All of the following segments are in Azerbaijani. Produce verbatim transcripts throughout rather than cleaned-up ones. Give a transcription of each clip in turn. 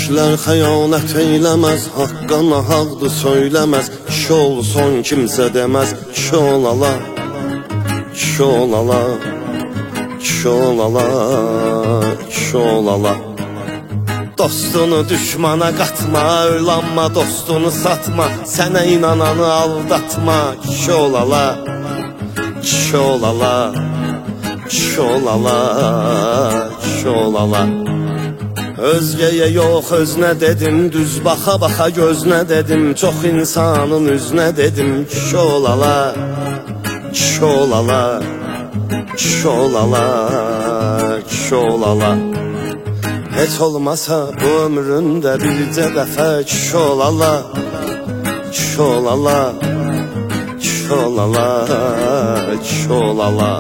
Kişilər xəyanət eyləməz, haqqa nahaqdır söyləməz. Kişi olsun kimsə deməz, kişi olala, kişi olala, kişi olala, kişi olala. Dostunu düşmana qatma, öylanma, dostunu satma, sənə inananı aldatma. Kişi olala, kişi olala, kişi olala, kişi olala. Özgəyə yox özünə dedim, düz baxa baxa gözünə dedim, çox insanın üzünə dedim. Kişi olala, kişi olala, kişi olala, kişi olala. Heç olmasa bu ömründə bircə dəfə kişi olala, kişi olala, kişi olala, kişi olala.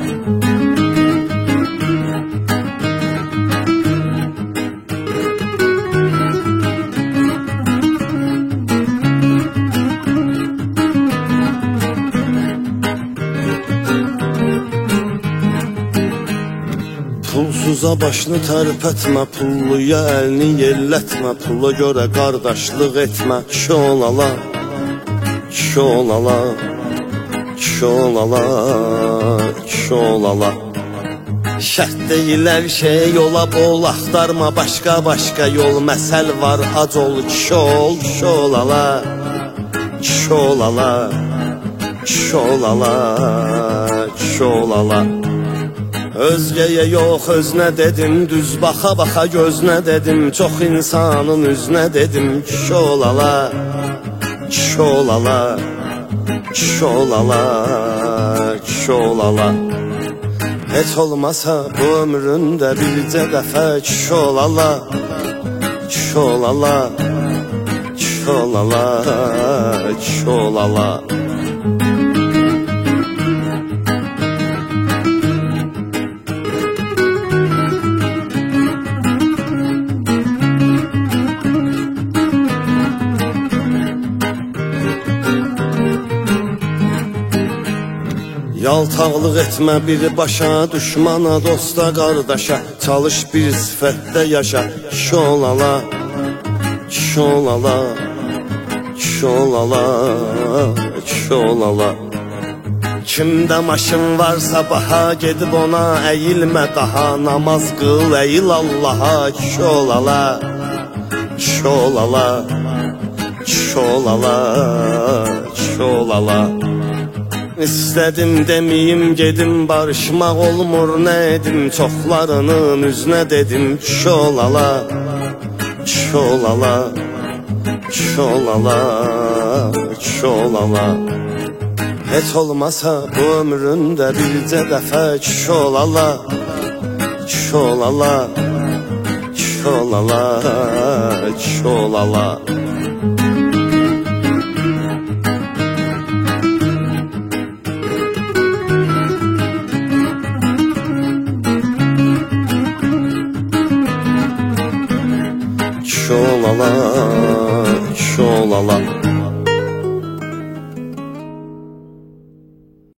Pulsuza başını tərpətmə, pulluya əlini yellətmə, pula görə qardaşlıq etmə. Kişi olala, kişi olala, kişi olala, kişi olala. Şərt deyil hər şey yola bol, axtarma başqa-başqa yol. Məsəl var ac ol, kişi ol, kişi olala, kişi olala, kişi olala, kişi olala. Özgəyə yox özünə dedim, düz baxa baxa gözünə dedim, çox insanın üzünə dedim. Kişi olala, kişi olala, kişi olala, kişi olala. Heç olmasa bu ömründə bircə dəfə kişi olala, kişi olala, kişi olala, kişi olala. Yaltaqlıq etmə biri başa, düşmana, dosta, qardaşa. Çalış bir sifətdə yaşa. Kişi olala, kişi olala, kişi olala, kişi olala. Kimdə maşın varsa baha, gedib ona əyilmə daha. Namaz qıl, əyil Allaha. Kişi olala, kişi olala, kişi olala, kişi olala. İstədim deməyim gedim, barışmaq olmur nə edim. Çoxlarının üzünə dedim. Kişi olala, kişi olala, kişi olala, kişi olala. Heç olmasa bu ömründə bircə dəfə kişi olala, kişi olala, kişi olala, kişi olala. Kişi olala, kişi olala.